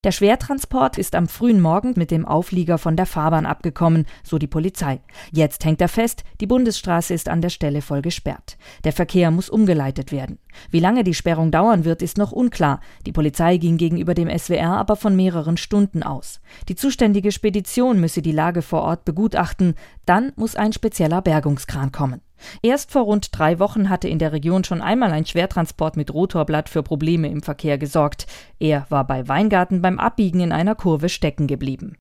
Der Schwertransport ist am frühen Morgen mit dem Auflieger von der Fahrbahn abgekommen, so die Polizei. Jetzt hängt er fest, die Bundesstraße ist an der Stelle voll gesperrt. Der Verkehr muss umgeleitet werden. Wie lange die Sperrung dauern wird, ist noch unklar. Die Polizei ging gegenüber dem SWR aber von mehreren Stunden aus. Die zuständige Spedition müsse die Lage vor Ort begutachten, dann muss ein spezieller Bergungskran kommen. Erst vor rund 3 Wochen hatte in der Region schon einmal ein Schwertransport mit Rotorblatt für Probleme im Verkehr gesorgt. Er war bei Weingarten beim Abbiegen in einer Kurve stecken geblieben.